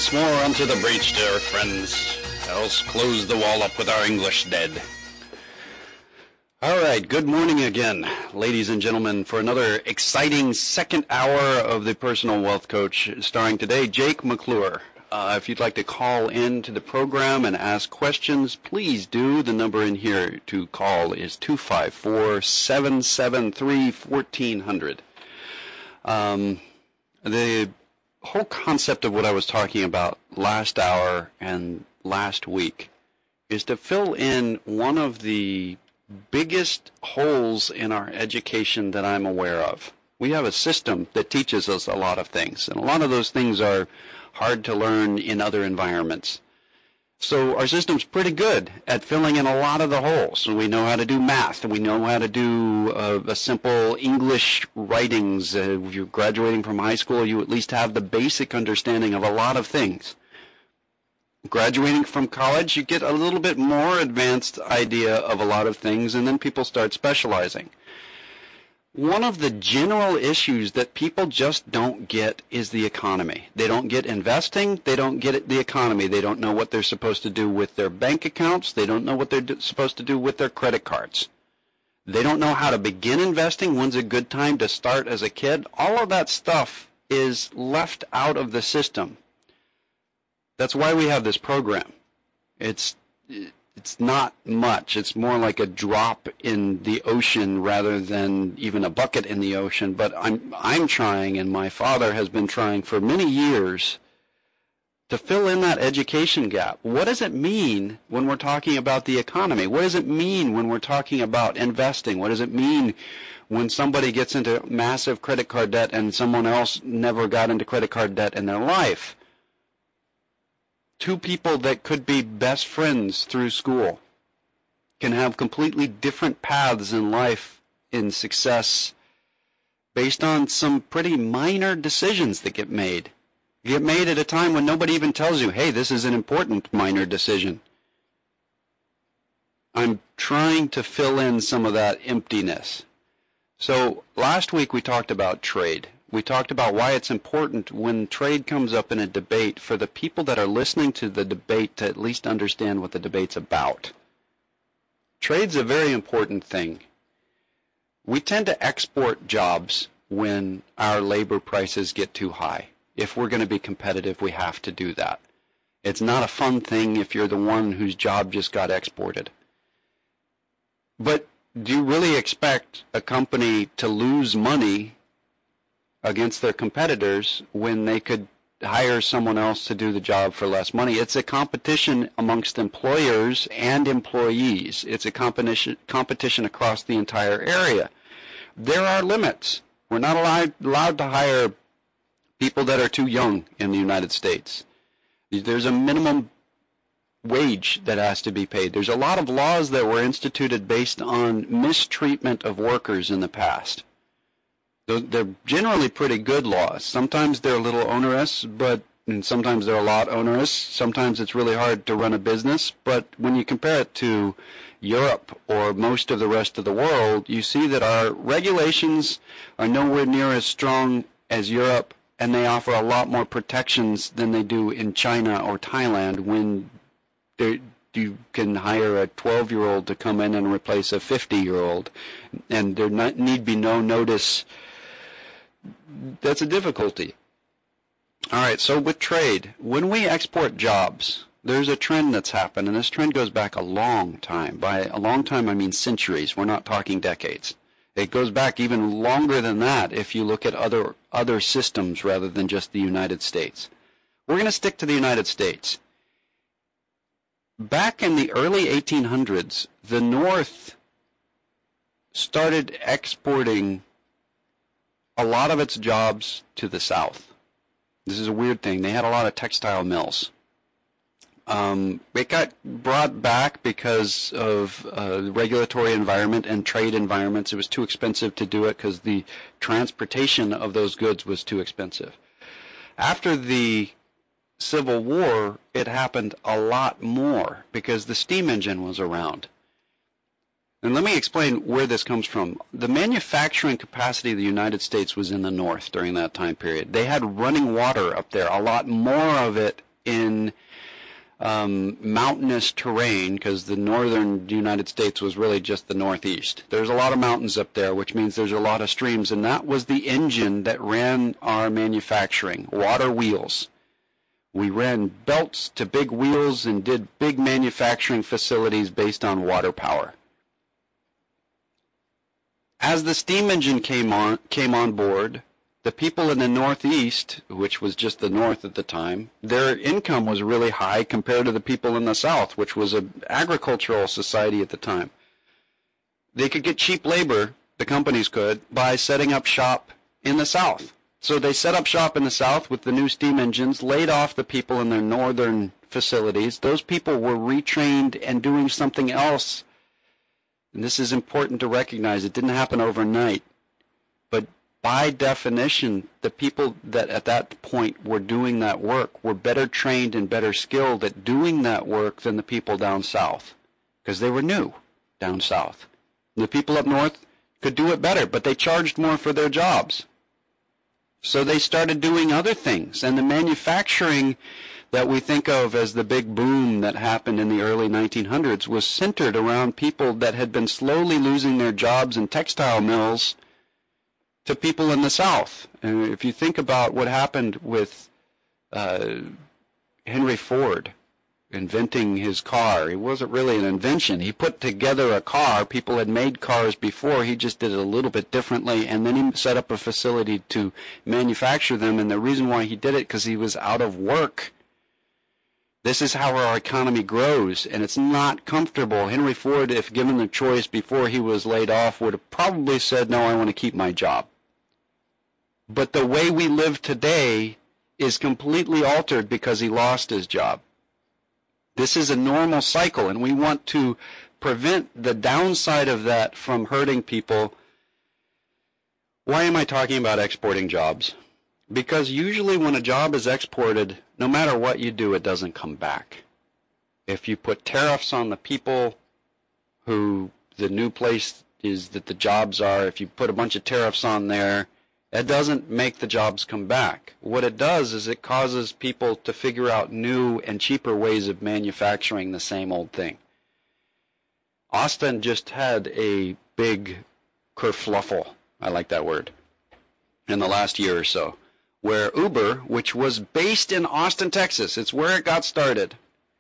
once more unto the breach, dear friends, else close the wall up with our English dead. All right, good morning again, ladies and gentlemen, for another exciting second hour of the Personal Wealth Coach, starring today Jake McClure. If you'd like to call in to the program and ask questions, please do. The number in here to call is 254-773-1400. The whole concept of what I was talking about last hour and last week is to fill in one of the biggest holes in our education that I'm aware of. We have a system that teaches us a lot of things, and a lot of those things are hard to learn in other environments. So our system's pretty good at filling in a lot of the holes. So we know how to do math, and we know how to do a simple English writings. If you're graduating from high school, you at least have the basic understanding of a lot of things. Graduating from college, you get a little bit more advanced idea of a lot of things, and then people start specializing. One of the general issues that people just don't get is the economy. They don't get investing. They don't get the economy. They don't know what they're supposed to do with their bank accounts. They don't know what they're supposed to do with their credit cards. They don't know how to begin investing. When's a good time to start as a kid? All of that stuff is left out of the system. That's why we have this program. It's not much. It's more like a drop in the ocean rather than even a bucket in the ocean. But I'm trying, and my father has been trying for many years to fill in that education gap. What does it mean when we're talking about the economy? What does it mean when we're talking about investing? What does it mean when somebody gets into massive credit card debt and someone else never got into credit card debt in their life? Two people that could be best friends through school can have completely different paths in life, in success, based on some pretty minor decisions that get made. Get made at a time when nobody even tells you, hey, this is an important minor decision. I'm trying to fill in some of that emptiness. So last week we talked about trade. We talked about why it's important when trade comes up in a debate for the people that are listening to the debate to at least understand what the debate's about. Trade's a very important thing. We tend to export jobs when our labor prices get too high. If we're going to be competitive, we have to do that. It's not a fun thing if you're the one whose job just got exported. But do you really expect a company to lose money against their competitors when they could hire someone else to do the job for less money? It's a competition amongst employers and employees. It's a competition across the entire area. There are limits. We're not allowed to hire people that are too young in the United States. There's a minimum wage that has to be paid. There's a lot of laws that were instituted based on mistreatment of workers in the past. They're generally pretty good laws. Sometimes they're a little onerous, and sometimes they're a lot onerous. Sometimes it's really hard to run a business. But when you compare it to Europe or most of the rest of the world, you see that our regulations are nowhere near as strong as Europe, and they offer a lot more protections than they do in China or Thailand when you can hire a 12-year-old to come in and replace a 50-year-old, and there need be no notice. That's a difficulty. All right, so with trade, when we export jobs, there's a trend that's happened, and this trend goes back a long time. By a long time, I mean centuries. We're not talking decades. It goes back even longer than that if you look at other systems rather than just the United States. We're going to stick to the United States. Back in the early 1800s, the North started exporting a lot of its jobs to the South. This is a weird thing. They had a lot of textile mills. It got brought back because of the regulatory environment and trade environments. It was too expensive to do it because the transportation of those goods was too expensive. After the Civil War, it happened a lot more because the steam engine was around. And let me explain where this comes from. The manufacturing capacity of the United States was in the North during that time period. They had running water up there, a lot more of it in mountainous terrain, because the northern United States was really just the Northeast. There's a lot of mountains up there, which means there's a lot of streams, and that was the engine that ran our manufacturing, water wheels. We ran belts to big wheels and did big manufacturing facilities based on water power. As the steam engine came on board, the people in the Northeast, which was just the North at the time, their income was really high compared to the people in the South, which was an agricultural society at the time. They could get cheap labor, the companies could, by setting up shop in the South. So they set up shop in the South with the new steam engines, laid off the people in their northern facilities. Those people were retrained and doing something else. And this is important to recognize. It didn't happen overnight. But by definition, the people that at that point were doing that work were better trained and better skilled at doing that work than the people down south, because they were new down south. The people up north could do it better, but they charged more for their jobs. So they started doing other things, and the manufacturing that we think of as the big boom that happened in the early 1900s was centered around people that had been slowly losing their jobs in textile mills to people in the South. And if you think about what happened with Henry Ford inventing his car, it wasn't really an invention. He put together a car. People had made cars before. He just did it a little bit differently, and then he set up a facility to manufacture them. And the reason why he did it, because he was out of work. This is how our economy grows, and it's not comfortable. Henry Ford, if given the choice before he was laid off, would have probably said, no, I want to keep my job. But the way we live today is completely altered because he lost his job. This is a normal cycle, and we want to prevent the downside of that from hurting people. Why am I talking about exporting jobs? Because usually when a job is exported, no matter what you do, it doesn't come back. If you put tariffs on the people who the new place is that the jobs are, if you put a bunch of tariffs on there, it doesn't make the jobs come back. What it does is it causes people to figure out new and cheaper ways of manufacturing the same old thing. Austin just had a big kerfluffle, I like that word, in the last year or so, where Uber, which was based in Austin, Texas, it's where it got started,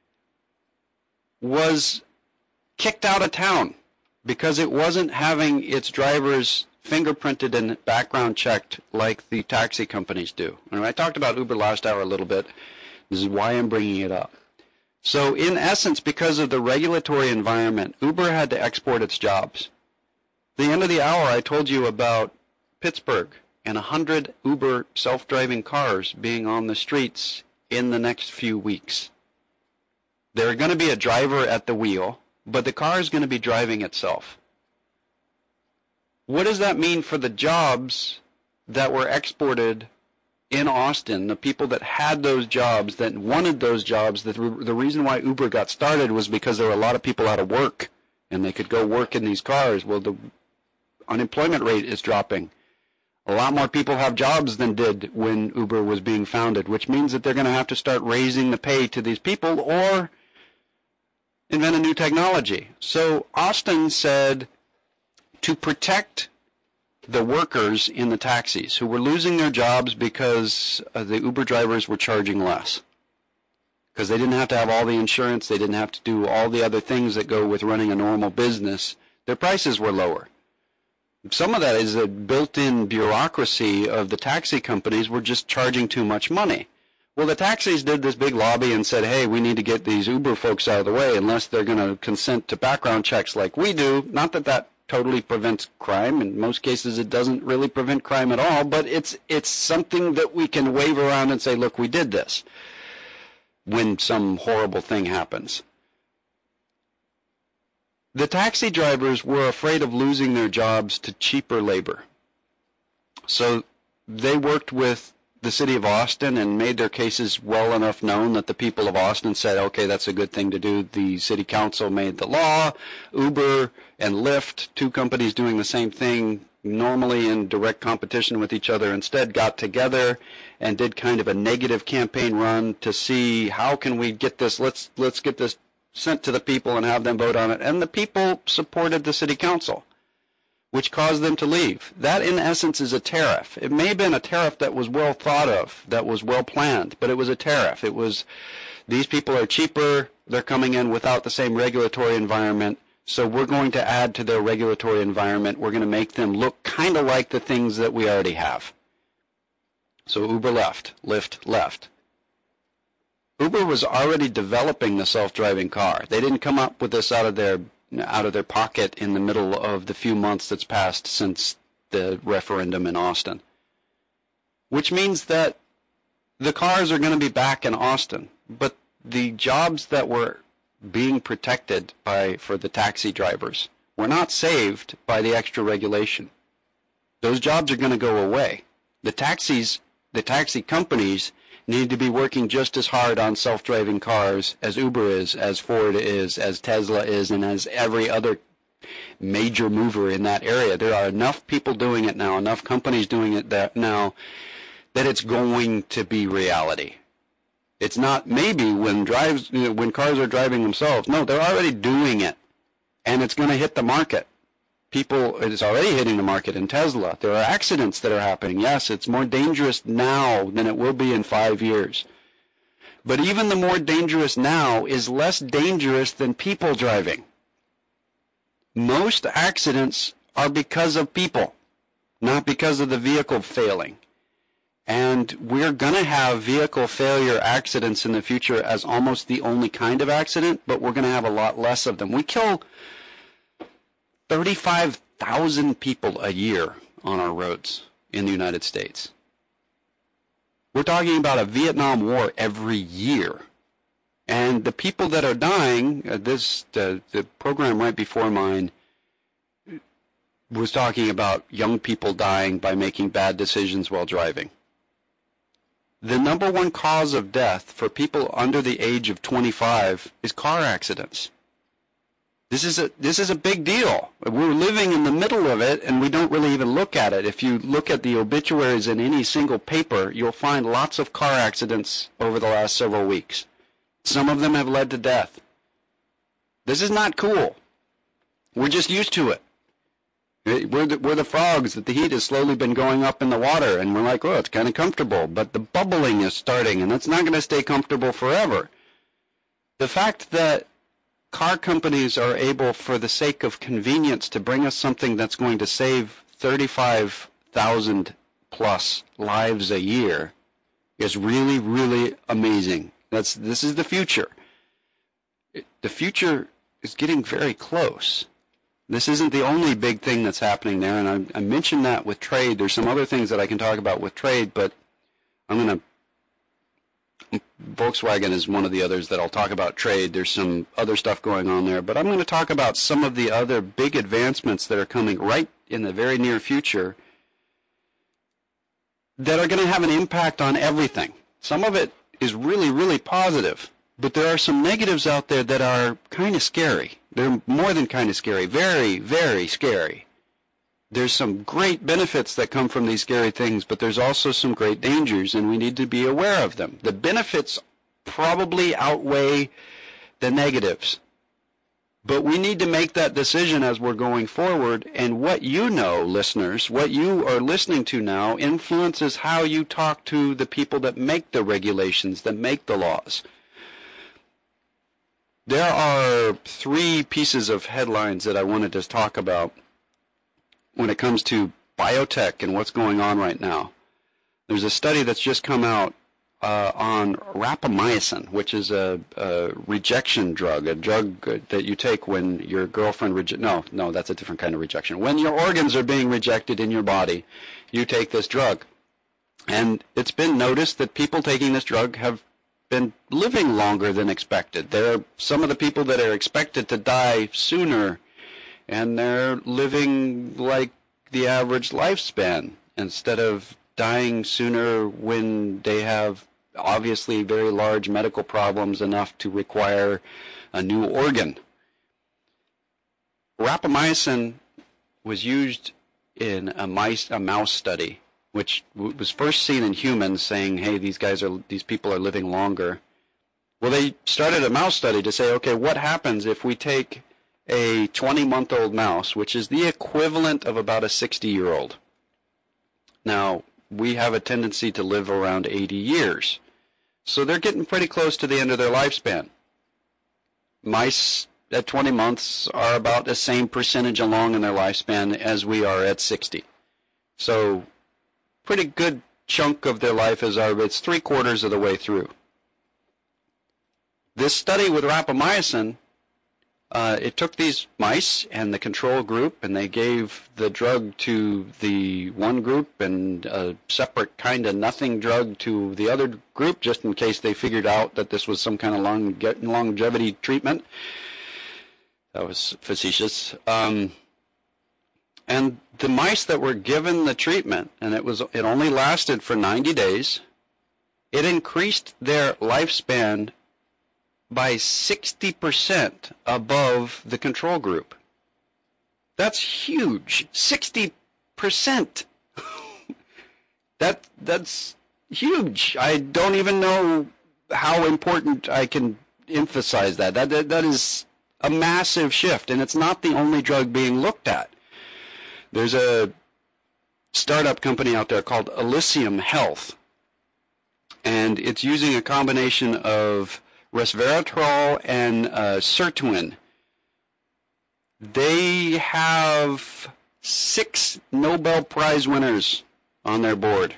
was kicked out of town because it wasn't having its drivers fingerprinted and background checked like the taxi companies do. And I talked about Uber last hour a little bit. This is why I'm bringing it up. So in essence, because of the regulatory environment, Uber had to export its jobs. At the end of the hour, I told you about Pittsburgh and 100 Uber self-driving cars being on the streets in the next few weeks. There's going to be a driver at the wheel, but the car is going to be driving itself. What does that mean for the jobs that were exported in Austin, the people that had those jobs, that wanted those jobs? The reason why Uber got started was because there were a lot of people out of work, and they could go work in these cars. Well, the unemployment rate is dropping. A lot more people have jobs than did when Uber was being founded, which means that they're going to have to start raising the pay to these people or invent a new technology. So Austin said, to protect the workers in the taxis who were losing their jobs because the Uber drivers were charging less, because they didn't have to have all the insurance, they didn't have to do all the other things that go with running a normal business, their prices were lower. Some of that is a built-in bureaucracy of the taxi companies were just charging too much money. Well, the taxis did this big lobby and said, hey, we need to get these Uber folks out of the way unless they're going to consent to background checks like we do. Not that that totally prevents crime. In most cases, it doesn't really prevent crime at all, but it's something that we can wave around and say, look, we did this when some horrible thing happens. The taxi drivers were afraid of losing their jobs to cheaper labor. So they worked with the city of Austin and made their cases well enough known that the people of Austin said, okay, that's a good thing to do. The city council made the law. Uber and Lyft, two companies doing the same thing, normally in direct competition with each other, instead got together and did kind of a negative campaign run to see how can we get this, let's get this sent to the people and have them vote on it. And the people supported the city council, which caused them to leave. That, in essence, is a tariff. It may have been a tariff that was well thought of, that was well planned, but it was a tariff. It was, these people are cheaper, they're coming in without the same regulatory environment, so we're going to add to their regulatory environment. We're going to make them look kind of like the things that we already have. So Uber left, Lyft left. Uber was already developing the self-driving car. They didn't come up with this out of their pocket in the middle of the few months that's passed since the referendum in Austin. Which means that the cars are going to be back in Austin, but the jobs that were being protected for the taxi drivers were not saved by the extra regulation. Those jobs are going to go away. The taxi companies need to be working just as hard on self-driving cars as Uber is, as Ford is, as Tesla is, and as every other major mover in that area. There are enough people doing it now, enough companies doing it now, that it's going to be reality. It's not maybe when cars are driving themselves. No, they're already doing it, and it's going to hit the market. It's already hitting the market in Tesla. There are accidents that are happening. Yes, it's more dangerous now than it will be in 5 years. But even the more dangerous now is less dangerous than people driving. Most accidents are because of people, not because of the vehicle failing. And we're going to have vehicle failure accidents in the future as almost the only kind of accident, but we're going to have a lot less of them. We kill 35,000 people a year on our roads in the United States. We're talking about a Vietnam War every year. And the people that are dying, the program right before mine was talking about young people dying by making bad decisions while driving. The number one cause of death for people under the age of 25 is car accidents. This is a big deal. We're living in the middle of it, and we don't really even look at it. If you look at the obituaries in any single paper, you'll find lots of car accidents over the last several weeks. Some of them have led to death. This is not cool. We're just used to it. We're the frogs that the heat has slowly been going up in the water, and we're like, oh, it's kind of comfortable. But the bubbling is starting, and that's not going to stay comfortable forever. The fact that car companies are able, for the sake of convenience, to bring us something that's going to save 35,000 plus lives a year is really, really amazing. This is the future. The future is getting very close. This isn't the only big thing that's happening there, and I mentioned that with trade. There's some other things that I can talk about with trade, but Volkswagen is one of the others that I'll talk about trade. There's some other stuff going on there, but I'm going to talk about some of the other big advancements that are coming right in the very near future that are going to have an impact on everything. Some of it is really, really positive, but there are some negatives out there that are kind of scary. They're more than kind of scary, very, very scary. There's some great benefits that come from these scary things, but there's also some great dangers, and we need to be aware of them. The benefits probably outweigh the negatives, but we need to make that decision as we're going forward, and what you know, listeners, what you are listening to now influences how you talk to the people that make the regulations, that make the laws. There are 3 pieces of headlines that I wanted to talk about when it comes to biotech and what's going on right now. There's a study that's just come out on rapamycin, which is a rejection drug, a drug that you take when your girlfriend no, that's a different kind of rejection. When your organs are being rejected in your body, you take this drug. And it's been noticed that people taking this drug have been living longer than expected. There are some of the people that are expected to die sooner, and they're living like the average lifespan instead of dying sooner when they have obviously very large medical problems enough to require a new organ. Rapamycin was used in a mouse study, which was first seen in humans, saying, hey, these people are living longer. Well, they started a mouse study to say, okay, what happens if we take a 20-month-old mouse, which is the equivalent of about a 60-year-old. Now, we have a tendency to live around 80 years. So they're getting pretty close to the end of their lifespan. Mice at 20 months are about the same percentage along in their lifespan as we are at 60. So pretty good chunk of their life it's 3/4 of the way through. This study with rapamycin, it took these mice and the control group, and they gave the drug to the one group and a separate kind of nothing drug to the other group, just in case they figured out that this was some kind of longevity treatment. That was facetious. And the mice that were given the treatment, and it only lasted for 90 days, it increased their lifespan by 60% above the control group. That's huge. 60%. That's huge. I don't even know how important I can emphasize that. That is a massive shift, and it's not the only drug being looked at. There's a startup company out there called Elysium Health, and it's using a combination of resveratrol and sirtuin. They have 6 Nobel Prize winners on their board.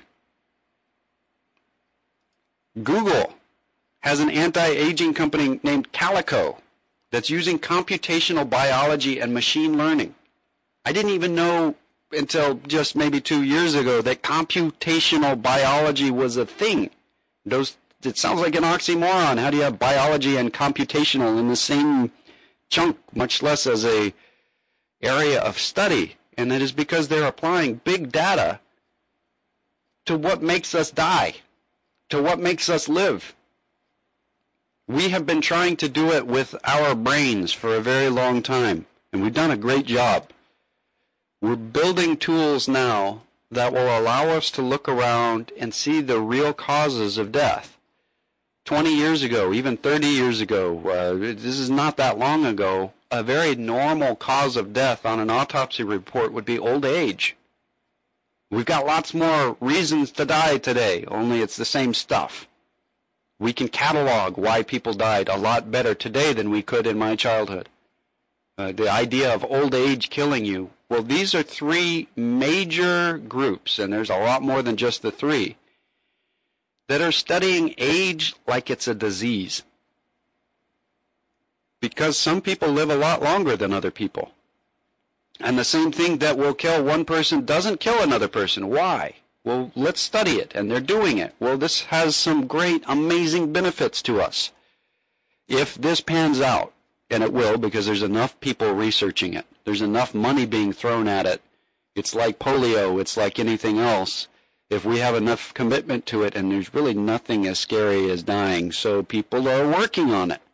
Google has an anti-aging company named Calico that's using computational biology and machine learning. I didn't even know until just maybe 2 years ago that computational biology was a thing. It sounds like an oxymoron. How do you have biology and computational in the same chunk, much less as a area of study? And it is because they're applying big data to what makes us die, to what makes us live. We have been trying to do it with our brains for a very long time, and we've done a great job. We're building tools now that will allow us to look around and see the real causes of death. 20 years ago, even 30 years ago, this is not that long ago, a very normal cause of death on an autopsy report would be old age. We've got lots more reasons to die today, only it's the same stuff. We can catalog why people died a lot better today than we could in my childhood. The idea of old age killing you, well, these are 3 major groups, and there's a lot more than just the 3, that are studying age like it's a disease. Because some people live a lot longer than other people. And the same thing that will kill one person doesn't kill another person. Why? Well, let's study it, and they're doing it. Well, this has some great, amazing benefits to us. If this pans out, and it will because there's enough people researching it, there's enough money being thrown at it, it's like polio, it's like anything else. If we have enough commitment to it, and there's really nothing as scary as dying, so people are working on it.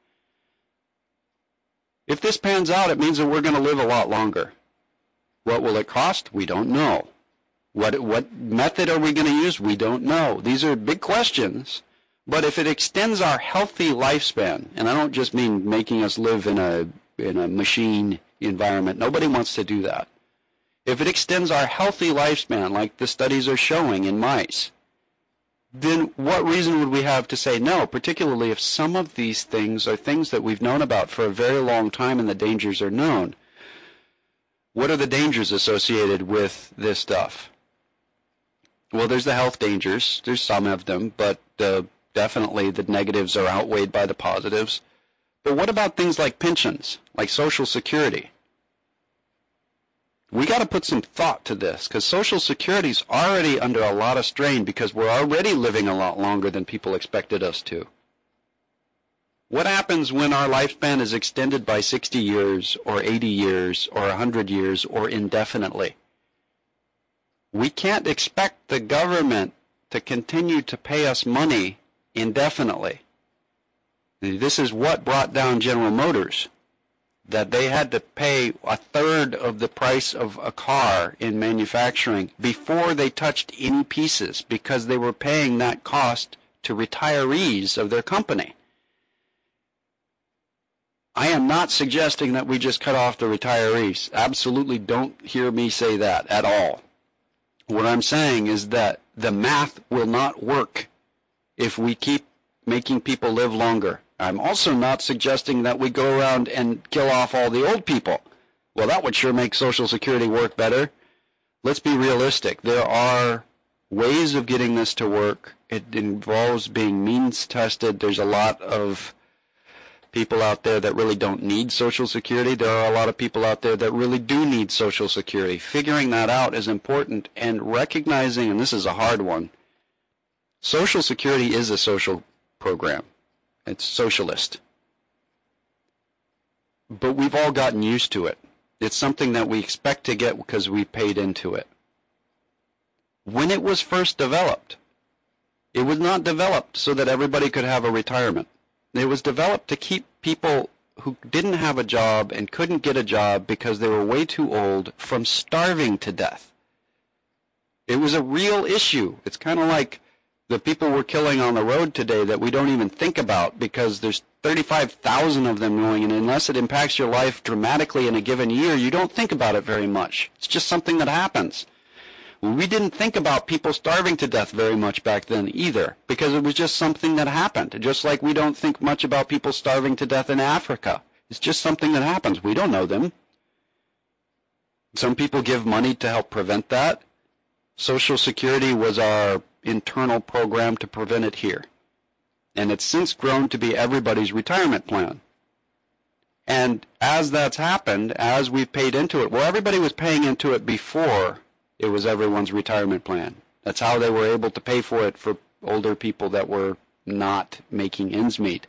If this pans out, it means that we're going to live a lot longer. What will it cost? We don't know. What method are we going to use? We don't know. These are big questions. But if it extends our healthy lifespan, and I don't just mean making us live in a machine environment. Nobody wants to do that. If it extends our healthy lifespan, like the studies are showing in mice, then what reason would we have to say no, particularly if some of these things are things that we've known about for a very long time and the dangers are known? What are the dangers associated with this stuff? Well, there's the health dangers. There's some of them, but definitely the negatives are outweighed by the positives. But what about things like pensions, like Social Security? We got to put some thought to this, because Social Security's already under a lot of strain because we're already living a lot longer than people expected us to. What happens when our lifespan is extended by 60 years or 80 years or 100 years or indefinitely? We can't expect the government to continue to pay us money indefinitely. This is what brought down General Motors. that they had to pay a third of the price of a car in manufacturing before they touched any pieces because they were paying that cost to retirees of their company. I am not suggesting that we just cut off the retirees. Absolutely don't hear me say that at all. What I'm saying is that the math will not work if we keep making people live longer. I'm also not suggesting that we go around and kill off all the old people. Well, that would sure make Social Security work better. Let's be realistic. There are ways of getting this to work. It involves being means tested. There's a lot of people out there that really don't need Social Security. There are a lot of people out there that really do need Social Security. Figuring that out is important, and recognizing, and this is a hard one, Social Security is a social program. It's socialist. But we've all gotten used to it. It's something that we expect to get because we paid into it. When it was first developed, it was not developed so that everybody could have a retirement. It was developed to keep people who didn't have a job and couldn't get a job because they were way too old from starving to death. It was a real issue. It's kind of like the people we're killing on the road today that we don't even think about because there's 35,000 of them going, and unless it impacts your life dramatically in a given year, you don't think about it very much. It's just something that happens. We didn't think about people starving to death very much back then either, because it was just something that happened. Just like we don't think much about people starving to death in Africa. It's just something that happens. We don't know them. Some people give money to help prevent that. Social Security was our internal program to prevent it here. And it's since grown to be everybody's retirement plan. And as that's happened, as we've paid into it, well, everybody was paying into it before it was everyone's retirement plan. That's how they were able to pay for it for older people that were not making ends meet.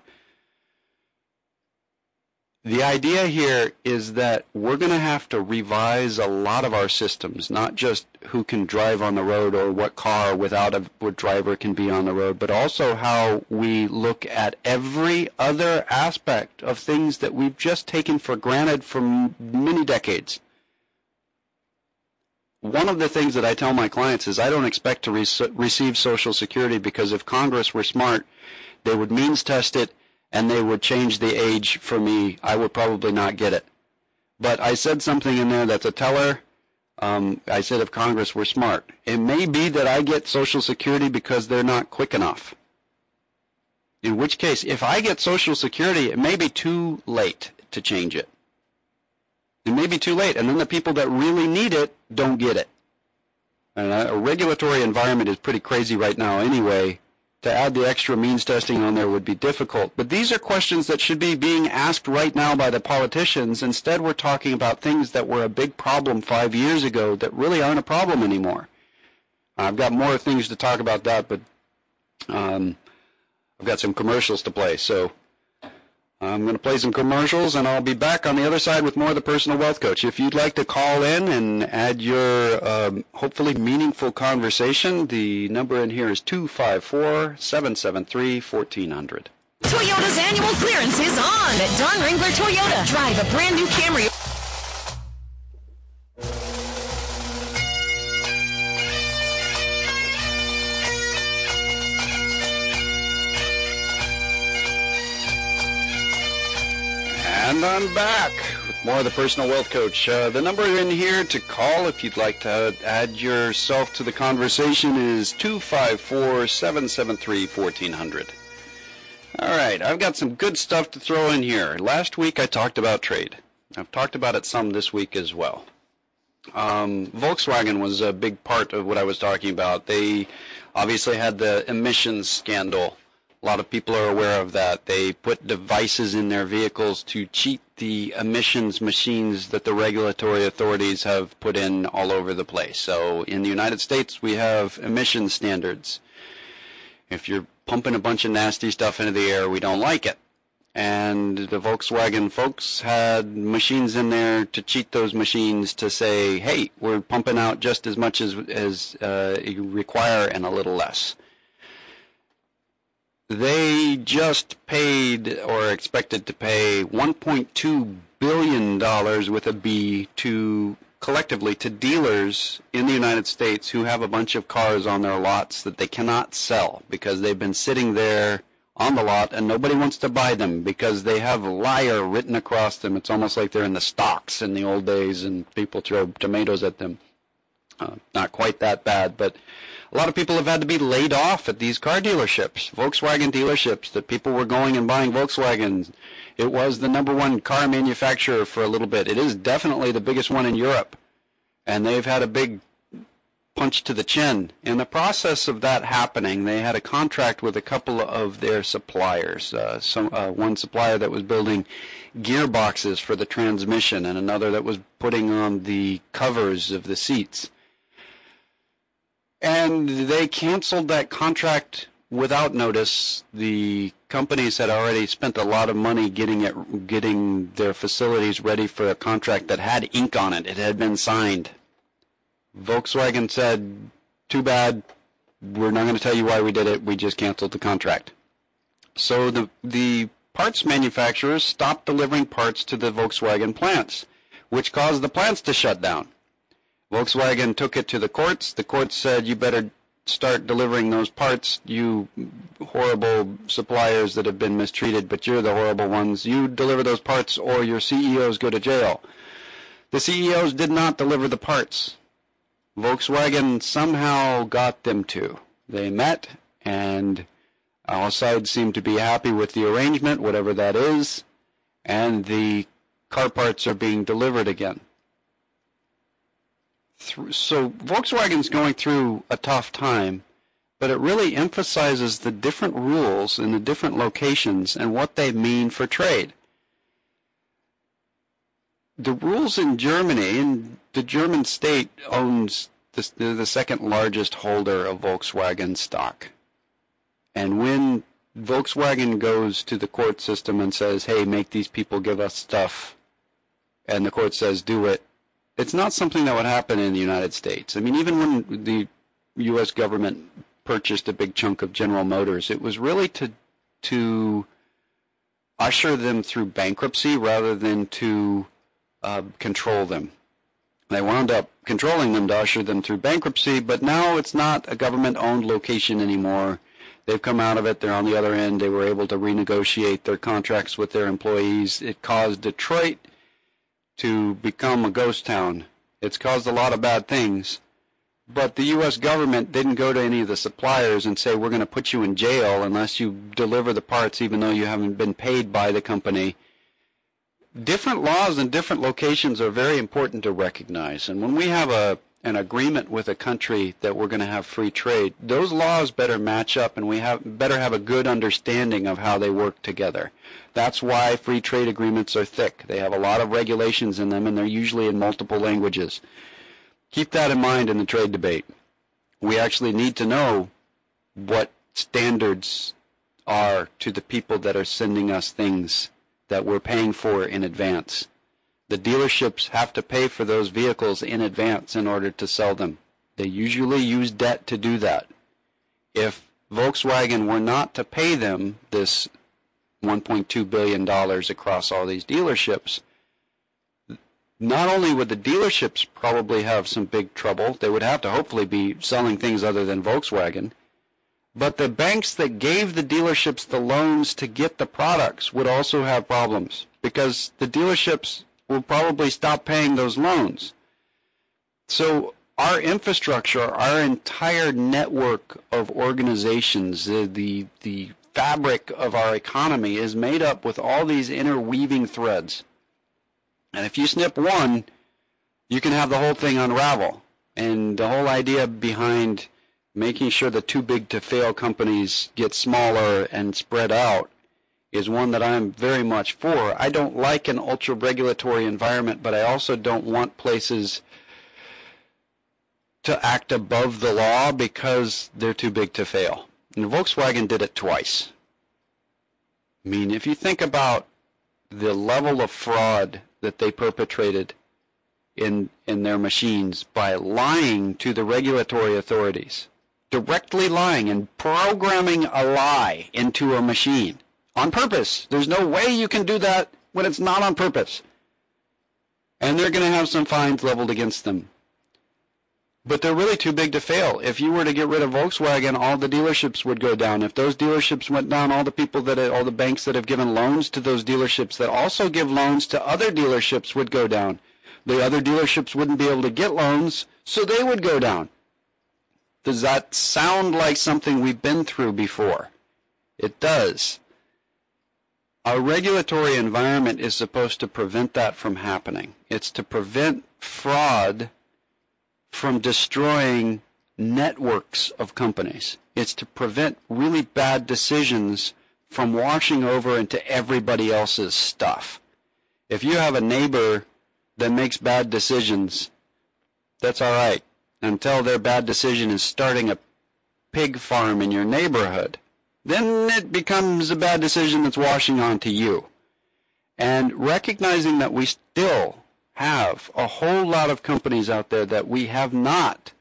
The idea here is that we're going to have to revise a lot of our systems, not just who can drive on the road or what car without a driver can be on the road, but also how we look at every other aspect of things that we've just taken for granted for many decades. One of the things that I tell my clients is I don't expect to receive Social Security because if Congress were smart, they would means test it and they would change the age for me. I would probably not get it. But I said something in there that's a teller. I said if Congress were smart. It may be that I get Social Security because they're not quick enough. In which case, if I get Social Security, it may be too late to change it. It may be too late, and then the people that really need it don't get it. And a regulatory environment is pretty crazy right now anyway. To add the extra means testing on there would be difficult. But these are questions that should be being asked right now by the politicians. Instead, we're talking about things that were a big problem 5 years ago that really aren't a problem anymore. I've got more things to talk about that, but I've got some commercials to play. So I'm going to play some commercials, and I'll be back on the other side with more of the Personal Wealth Coach. If you'd like to call in and add your hopefully meaningful conversation, the number in here is 254-773-1400. Toyota's annual clearance is on at Don Ringler Toyota. Drive a brand new Camry. And I'm back with more of the Personal Wealth Coach. The number in here to call if you'd like to add yourself to the conversation is 254-773-1400. All right, I've got some good stuff to throw in here. Last week I talked about trade. I've talked about it some this week as well. Volkswagen was a big part of what I was talking about. They obviously had the emissions scandal. A lot of people are aware of that. They put devices in their vehicles to cheat the emissions machines that the regulatory authorities have put in all over the place. So in the United States, we have emission standards. If you're pumping a bunch of nasty stuff into the air, we don't like it. And the Volkswagen folks had machines in there to cheat those machines to say, hey, we're pumping out just as much as you require and a little less. they just paid or expected to pay $1.2 billion with a B collectively to dealers in the United States who have a bunch of cars on their lots that they cannot sell because they've been sitting there on the lot and nobody wants to buy them because they have liar written across them. It's almost like they're in the stocks in the old days and people throw tomatoes at them. Not quite that bad, but a lot of people have had to be laid off at these car dealerships, Volkswagen dealerships, that people were going and buying Volkswagens. It was the #1 car manufacturer for a little bit. It is definitely the biggest one in Europe, and they've had a big punch to the chin. In the process of that happening, they had a contract with a couple of their suppliers. One supplier that was building gearboxes for the transmission and another that was putting on the covers of the seats. And they canceled that contract without notice. The companies had already spent a lot of money getting their facilities ready for a contract that had ink on it. It had been signed. Volkswagen said, too bad, we're not going to tell you why we did it, we just canceled the contract. So the parts manufacturers stopped delivering parts to the Volkswagen plants, which caused the plants to shut down. Volkswagen took it to the courts. The courts said, you better start delivering those parts, you horrible suppliers that have been mistreated, but you're the horrible ones. You deliver those parts or your CEOs go to jail. The CEOs did not deliver the parts. Volkswagen somehow got them to. They met, and all sides seem to be happy with the arrangement, whatever that is, and the car parts are being delivered again. So Volkswagen's going through a tough time, but it really emphasizes the different rules in the different locations and what they mean for trade. The rules in Germany, and the German state owns the second largest holder of Volkswagen stock. And when Volkswagen goes to the court system and says, hey, make these people give us stuff, and the court says, do it, it's not something that would happen in the United States. I mean, even when the U.S. government purchased a big chunk of General Motors, it was really to usher them through bankruptcy rather than to control them. They wound up controlling them to usher them through bankruptcy, but now it's not a government-owned location anymore. They've come out of it. They're on the other end. They were able to renegotiate their contracts with their employees. It caused Detroit to become a ghost town. It's caused a lot of bad things. But the U.S. government didn't go to any of the suppliers and say, we're going to put you in jail unless you deliver the parts even though you haven't been paid by the company. Different laws in different locations are very important to recognize. And when we have an agreement with a country that we're going to have free trade, those laws better match up, and we better have a good understanding of how they work together. That's why free trade agreements are thick. They have a lot of regulations in them, and they're usually in multiple languages. Keep that in mind in the trade debate. We actually need to know what standards are to the people that are sending us things that we're paying for in advance. The dealerships have to pay for those vehicles in advance in order to sell them. They usually use debt to do that. If Volkswagen were not to pay them this $1.2 billion across all these dealerships, not only would the dealerships probably have some big trouble, they would have to hopefully be selling things other than Volkswagen, but the banks that gave the dealerships the loans to get the products would also have problems because the dealerships will probably stop paying those loans. So our infrastructure, our entire network of organizations, the fabric of our economy is made up with all these interweaving threads. And if you snip one, you can have the whole thing unravel. And the whole idea behind making sure the too big to fail companies get smaller and spread out is one that I'm very much for. I don't like an ultra-regulatory environment, but I also don't want places to act above the law because they're too big to fail. And Volkswagen did it twice. I mean, if you think about the level of fraud that they perpetrated in their machines by lying to the regulatory authorities, directly lying and programming a lie into a machine on purpose. There's no way you can do that when it's not on purpose. And they're going to have some fines leveled against them. But they're really too big to fail. If you were to get rid of Volkswagen, all the dealerships would go down. If those dealerships went down, all the banks that have given loans to those dealerships that also give loans to other dealerships would go down. The other dealerships wouldn't be able to get loans, so they would go down. Does that sound like something we've been through before? It does. Our regulatory environment is supposed to prevent that from happening. It's to prevent fraud from destroying networks of companies. It's to prevent really bad decisions from washing over into everybody else's stuff. If you have a neighbor that makes bad decisions, that's all right, until their bad decision is starting a pig farm in your neighborhood. Then it becomes a bad decision that's washing onto you. And recognizing that we still have a whole lot of companies out there that we have not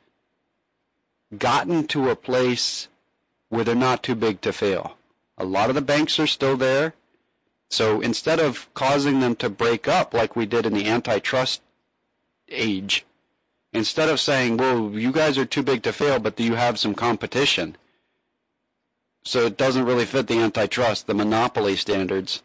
gotten to a place where they're not too big to fail. A lot of the banks are still there. So instead of causing them to break up like we did in the antitrust age, instead of saying, well, you guys are too big to fail, but you have some competition, so it doesn't really fit the antitrust, the monopoly standards,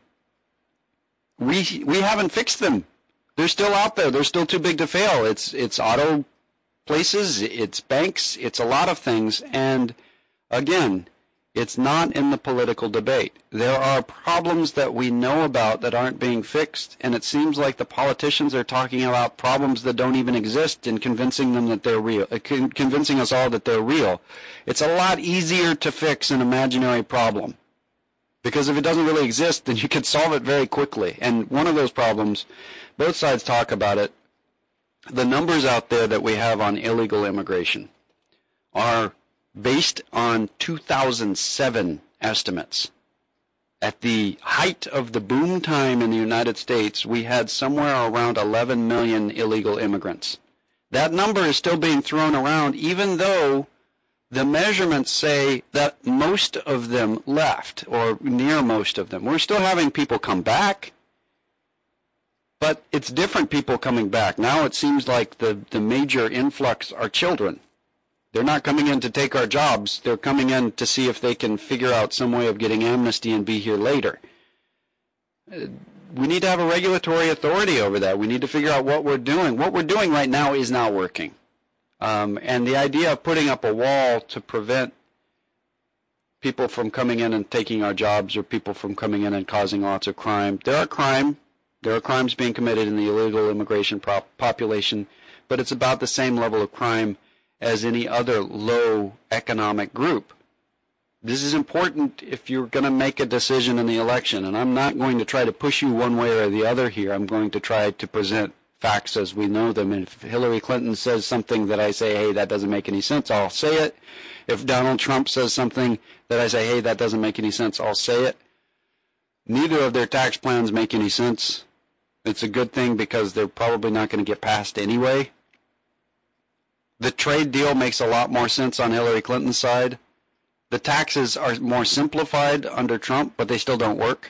we haven't fixed them. They're still out there. They're still too big to fail. It's auto places, it's banks, it's a lot of things. And again, it's not in the political debate. There are problems that we know about that aren't being fixed, and it seems like the politicians are talking about problems that don't even exist and convincing them that they're real, convincing us all that they're real. It's a lot easier to fix an imaginary problem, because if it doesn't really exist, then you can solve it very quickly. And one of those problems, both sides talk about it, the numbers out there that we have on illegal immigration are based on 2007 estimates. At the height of the boom time in the United States, we had somewhere around 11 million illegal immigrants. That number is still being thrown around, even though the measurements say that most of them left, or near most of them. We're still having people come back, but it's different people coming back. Now it seems like the major influx are children. They're not coming in to take our jobs. They're coming in to see if they can figure out some way of getting amnesty and be here later. We need to have a regulatory authority over that. We need to figure out what we're doing. What we're doing right now is not working. And the idea of putting up a wall to prevent people from coming in and taking our jobs, or people from coming in and causing lots of crime. There are crimes being committed in the illegal immigration population, but it's about the same level of crime as any other low economic group. This is important if you're going to make a decision in the election, and I'm not going to try to push you one way or the other here. I'm going to try to present facts as we know them. And if Hillary Clinton says something that I say, hey, that doesn't make any sense, I'll say it. If Donald Trump says something that I say, hey, that doesn't make any sense, I'll say it. Neither of their tax plans make any sense. It's a good thing because they're probably not going to get passed anyway. The trade deal makes a lot more sense on Hillary Clinton's side. The taxes are more simplified under Trump, but they still don't work.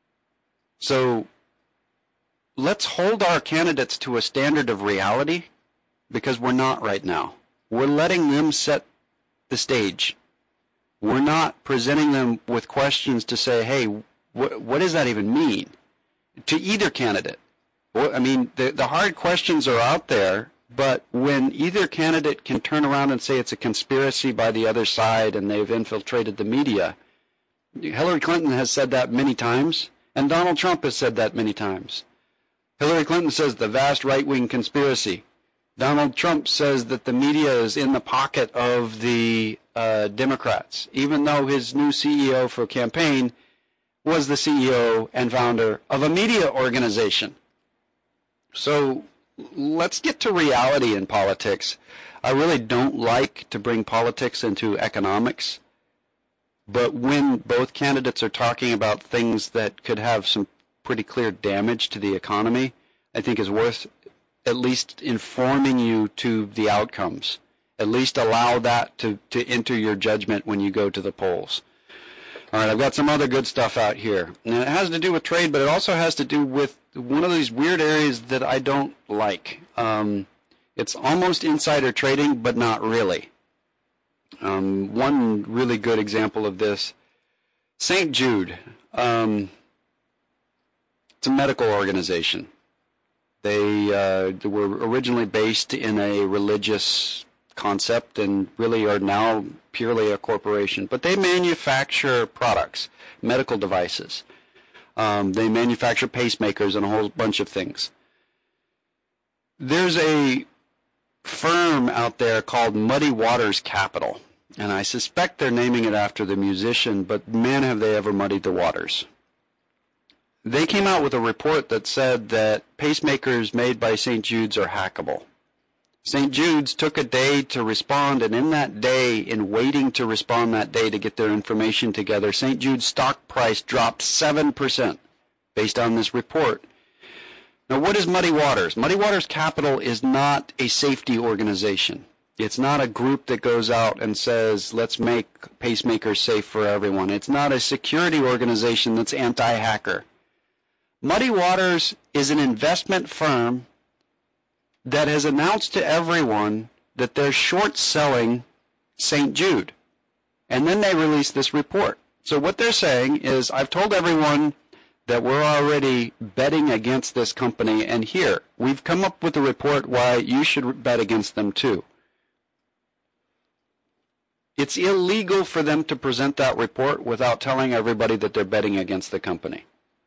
So let's hold our candidates to a standard of reality, because we're not right now. We're letting them set the stage. We're not presenting them with questions to say, hey, what does that even mean? To either candidate. I mean, the hard questions are out there, but when either candidate can turn around and say it's a conspiracy by the other side and they've infiltrated the media, Hillary Clinton has said that many times, and Donald Trump has said that many times. Hillary Clinton says the vast right-wing conspiracy. Donald Trump says that the media is in the pocket of the Democrats, even though his new CEO for campaign was the CEO and founder of a media organization. So let's get to reality in politics. I really don't like to bring politics into economics, but when both candidates are talking about things that could have some pretty clear damage to the economy, I think is worth at least informing you to the outcomes At least allow that to enter your judgment when you go to the polls. All right, I've got some other good stuff out here. And it has to do with trade, but it also has to do with one of these weird areas that I don't like. It's almost insider trading, but not really. One really good example of this, St. Jude. It's a medical organization. They were originally based in a religious concept and really are now purely a corporation. But they manufacture products, medical devices. They manufacture pacemakers and a whole bunch of things. There's a firm out there called Muddy Waters Capital, and I suspect they're naming it after the musician, but man, have they ever muddied the waters. They came out with a report that said that pacemakers made by St. Jude's are hackable. St. Jude's took a day to respond, and in that day, in waiting to respond that day to get their information together, St. Jude's stock price dropped 7% based on this report. Now, what is Muddy Waters? Muddy Waters Capital is not a safety organization. It's not a group that goes out and says, let's make pacemakers safe for everyone. It's not a security organization that's anti-hacker. Muddy Waters is an investment firm that has announced to everyone that they're short-selling St. Jude. And then they release this report. So what they're saying is, I've told everyone that we're already betting against this company, and here, we've come up with a report why you should bet against them too. It's illegal for them to present that report without telling everybody that they're betting against the company.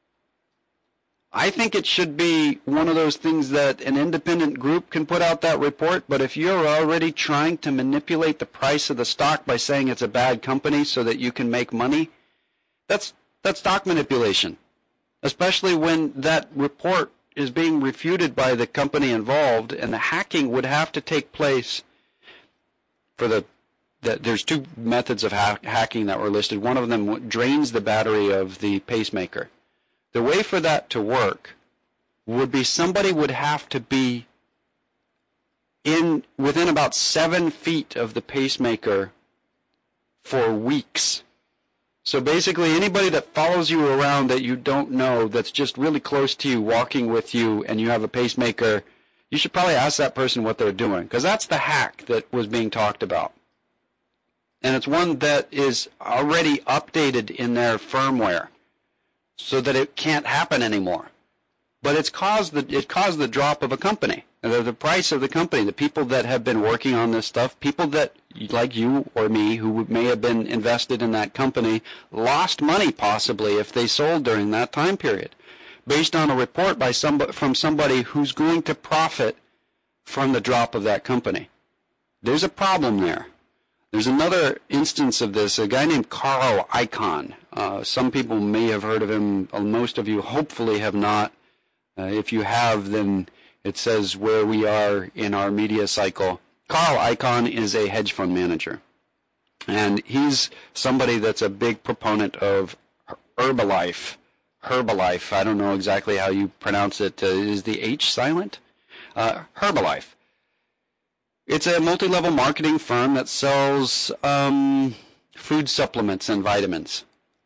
I think it should be one of those things that an independent group can put out that report, but if you're already trying to manipulate the price of the stock by saying it's a bad company so that you can make money, that's stock manipulation, especially when that report is being refuted by the company involved, and the hacking would have to take place for there's two methods of hacking that were listed. One of them drains the battery of the pacemaker. The way for that to work would be somebody would have to be within about 7 feet of the pacemaker for weeks. So basically anybody that follows you around that you don't know, that's just really close to you, walking with you, and you have a pacemaker, you should probably ask that person what they're doing, because that's the hack that was being talked about. And it's one that is already updated in their firmware, so that it can't happen anymore. But it caused the drop of a company, the price of the company. The people that have been working on this stuff, people that like you or me who may have been invested in that company, lost money possibly if they sold during that time period, based on a report from somebody who's going to profit from the drop of that company. There's a problem there. There's another instance of this, a guy named Carl Icahn. Some people may have heard of him. Most of you hopefully have not. If you have, then it says where we are in our media cycle. Carl Icahn is a hedge fund manager. And he's somebody that's a big proponent of Herbalife. Herbalife, I don't know exactly how you pronounce it. Is the H silent? Herbalife. It's a multi-level marketing firm that sells food supplements and vitamins.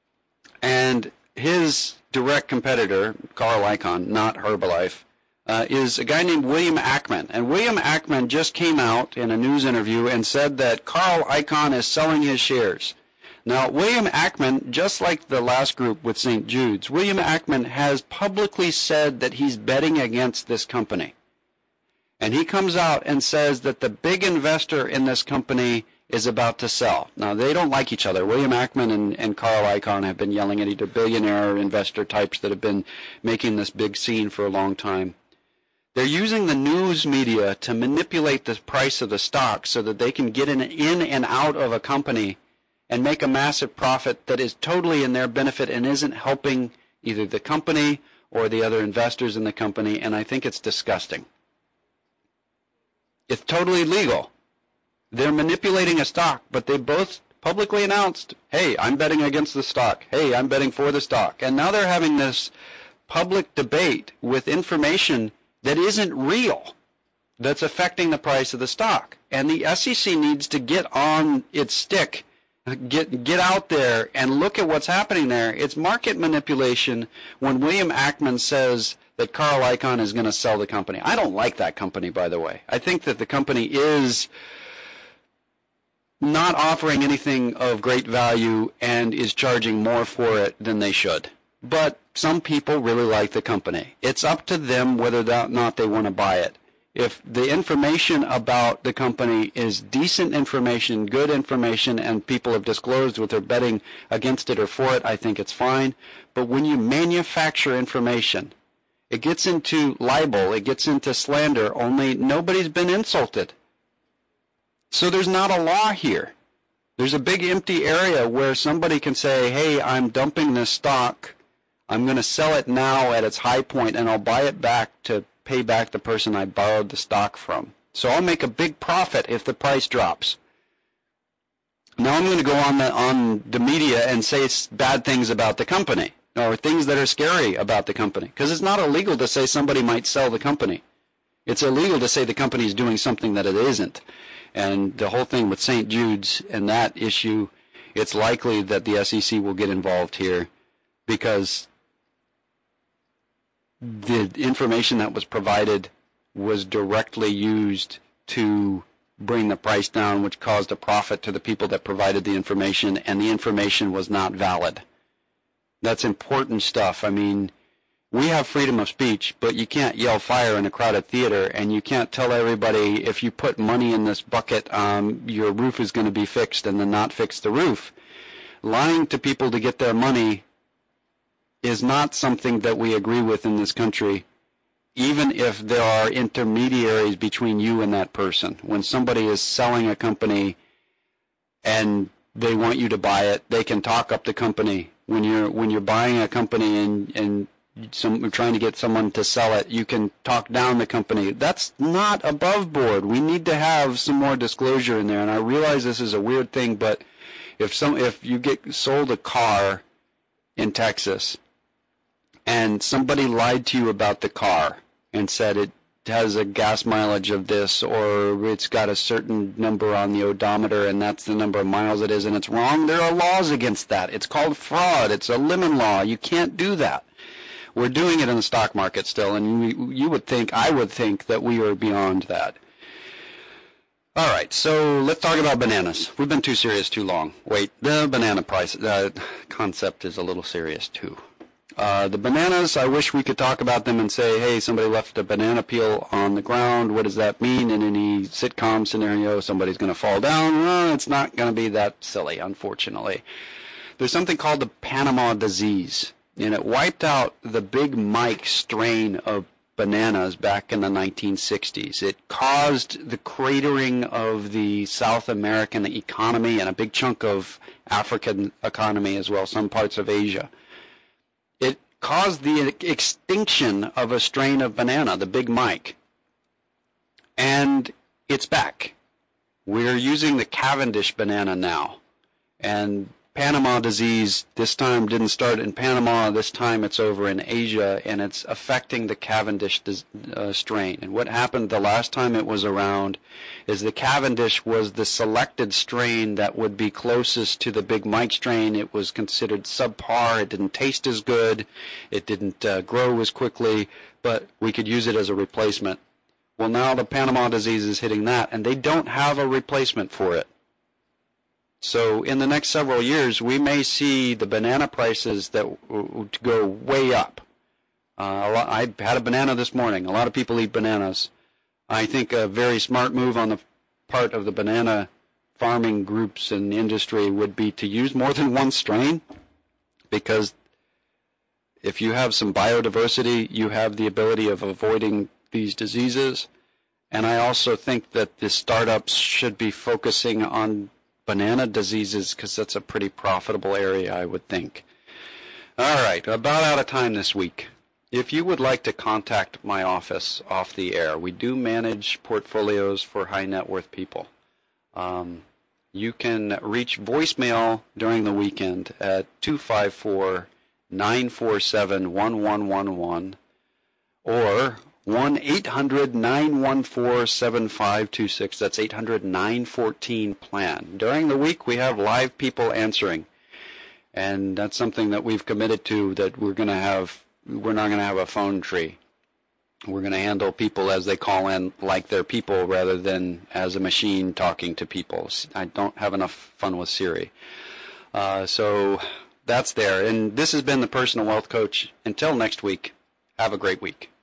And his direct competitor, Carl Icahn, not Herbalife, is a guy named William Ackman. And William Ackman just came out in a news interview and said that Carl Icahn is selling his shares. Now, William Ackman, just like the last group with St. Jude's, William Ackman has publicly said that he's betting against this company. And he comes out and says that the big investor in this company is about to sell. Now, they don't like each other. William Ackman and Carl Icahn have been yelling at either billionaire investor types that have been making this big scene for a long time. They're using the news media to manipulate the price of the stock so that they can get in and out of a company and make a massive profit that is totally in their benefit and isn't helping either the company or the other investors in the company, and I think it's disgusting. It's totally legal. They're manipulating a stock, but they both publicly announced, hey, I'm betting against the stock. Hey, I'm betting for the stock. And now they're having this public debate with information that isn't real, that's affecting the price of the stock. and the SEC needs to get on its stick, get out there and look at what's happening there. It's market manipulation when William Ackman says that Carl Icahn is going to sell the company. I don't like that company, by the way. I think that the company is not offering anything of great value and is charging more for it than they should. But some people really like the company. It's up to them whether or not they want to buy it. If the information about the company is decent information, good information, and people have disclosed what they're betting against it or for it, I think it's fine. But when you manufacture information, it gets into libel, it gets into slander, only nobody's been insulted. So there's not a law here. There's a big empty area where somebody can say, hey, I'm dumping this stock. I'm going to sell it now at its high point, and I'll buy it back to pay back the person I borrowed the stock from. So I'll make a big profit if the price drops. Now I'm going to go on the media and say bad things about the company or things that are scary about the company, because it's not illegal to say somebody might sell the company. It's illegal to say the company is doing something that it isn't. And the whole thing with St. Jude's and that issue, it's likely that the SEC will get involved here because the information that was provided was directly used to bring the price down, which caused a profit to the people that provided the information, and the information was not valid. That's important stuff. I mean, we have freedom of speech, but you can't yell fire in a crowded theater, and you can't tell everybody if you put money in this bucket, your roof is going to be fixed, and then not fix the roof. Lying to people to get their money is not something that we agree with in this country, even if there are intermediaries between you and that person. When somebody is selling a company and they want you to buy it, they can talk up the company. When you're buying a company and trying to get someone to sell it, you can talk down the company. That's not above board. We need to have some more disclosure in there. And I realize this is a weird thing, but if you get sold a car in Texas and somebody lied to you about the car and said it has a gas mileage of this, or it's got a certain number on the odometer and that's the number of miles it is, and it's wrong, there are laws against that. It's called fraud. It's a lemon law. You can't do that. We're doing it in the stock market still, and you would think, I would think, that we are beyond that. All right, so let's talk about bananas. We've been too serious too long. Wait, the banana price concept is a little serious too. The bananas, I wish we could talk about them and say, hey, somebody left a banana peel on the ground. What does that mean? In any sitcom scenario, somebody's going to fall down. Well, it's not going to be that silly, unfortunately. There's something called the Panama disease, and it wiped out the Big Mike strain of bananas back in the 1960s. It caused the cratering of the South American economy and a big chunk of African economy as well, some parts of Asia. It caused the extinction of a strain of banana, the Big Mike. And it's back. We're using the Cavendish banana now. And Panama disease this time didn't start in Panama. This time it's over in Asia, and it's affecting the Cavendish strain. And what happened the last time it was around is the Cavendish was the selected strain that would be closest to the Big Mike strain. It was considered subpar. It didn't taste as good. It didn't grow as quickly, but we could use it as a replacement. Well, now the Panama disease is hitting that, and they don't have a replacement for it. So in the next several years, we may see the banana prices that go way up. I had a banana this morning. A lot of people eat bananas. I think a very smart move on the part of the banana farming groups and industry would be to use more than one strain, because if you have some biodiversity, you have the ability of avoiding these diseases. And I also think that the startups should be focusing on banana diseases, because that's a pretty profitable area, I would think. All right, about out of time this week. If you would like to contact my office off the air, we do manage portfolios for high net worth people. You can reach voicemail during the weekend at 254-947-1111, or 1-800-914-7526. That's 800-914-PLAN. During the week, we have live people answering. And that's something that we've committed to, that we're not going to have a phone tree. We're going to handle people as they call in like they're people rather than as a machine talking to people. I don't have enough fun with Siri. So that's there. And this has been the Personal Wealth Coach. Until next week, have a great week.